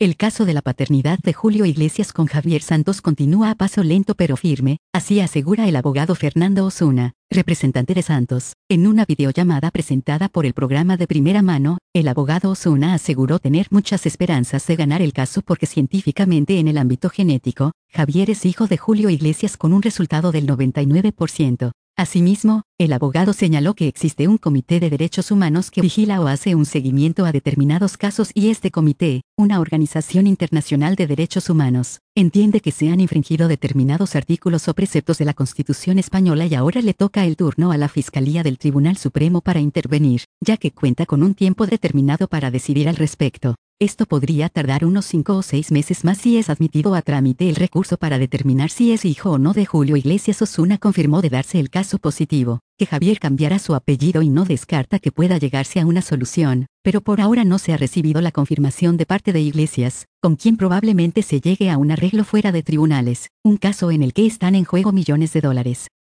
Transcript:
El caso de la paternidad de Julio Iglesias con Javier Santos continúa a paso lento pero firme, así asegura el abogado Fernando Osuna, representante de Santos. En una videollamada presentada por el programa De Primera Mano, el abogado Osuna aseguró tener muchas esperanzas de ganar el caso porque científicamente en el ámbito genético, Javier es hijo de Julio Iglesias con un resultado del 99%. Asimismo, el abogado señaló que existe un comité de derechos humanos que vigila o hace un seguimiento a determinados casos y este comité, una organización internacional de derechos humanos, entiende que se han infringido determinados artículos o preceptos de la Constitución española y ahora le toca el turno a la Fiscalía del Tribunal Supremo para intervenir, ya que cuenta con un tiempo determinado para decidir al respecto. Esto podría tardar unos 5 o 6 meses más si es admitido a trámite el recurso para determinar si es hijo o no de Julio Iglesias. Osuna confirmó de darse el caso positivo, que Javier cambiará su apellido y no descarta que pueda llegarse a una solución, pero por ahora no se ha recibido la confirmación de parte de Iglesias, con quien probablemente se llegue a un arreglo fuera de tribunales, un caso en el que están en juego millones de dólares.